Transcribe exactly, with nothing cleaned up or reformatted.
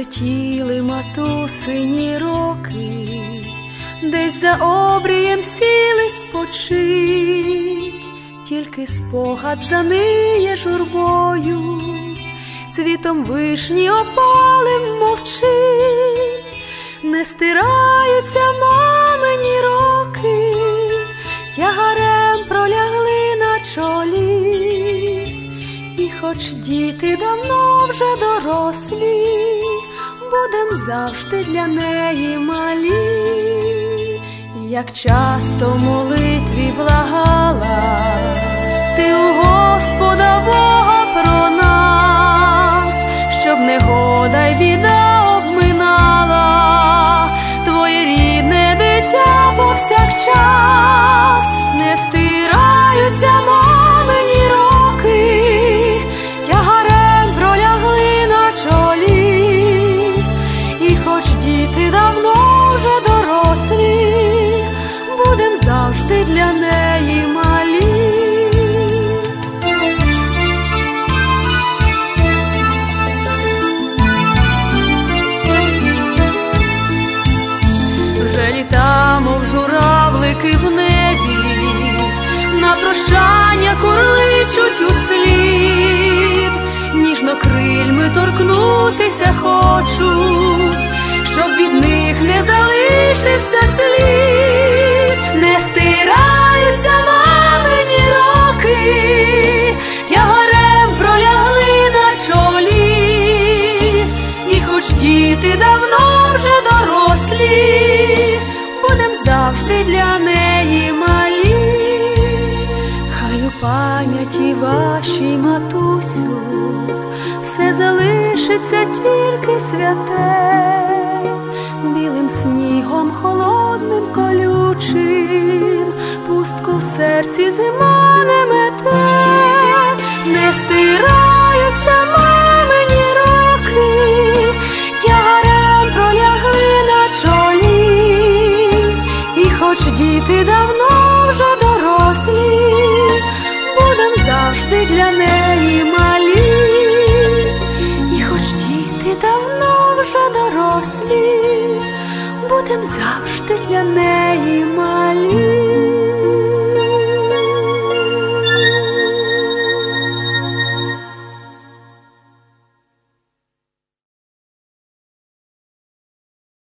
Пролетіли матусині роки, десь за обрієм сіли спочить, тільки спогад заниє журбою, цвітом вишні опалим мовчить. Не стираються мамині роки, тягарем пролягли на чолі. І хоч діти давно вже дорослі, будем завжди для неї малі. Як часто в молитві благала ти у Господа Бога про нас, щоб негода й біда обминала твоє рідне дитя повсякчас. Не стираються мамині роки, тягарем пролягли на чолі. І хоч діти давно вже дорослі, будем завжди для неї малі. Вже літа, мов журавлики в небі, на прощання курличуть услід. Ніжно крильми торкнутися хочуть, щоб від них не залишився слід. Не стираються мамині роки, тягарем пролягли на чолі. І хоч діти давно вже дорослі, будем завжди для неї малі. Хай у пам'яті вашій, матусю, все залишиться тільки святе, білим снігом холодним колючим, пустку в серці зима не мете. Не стирай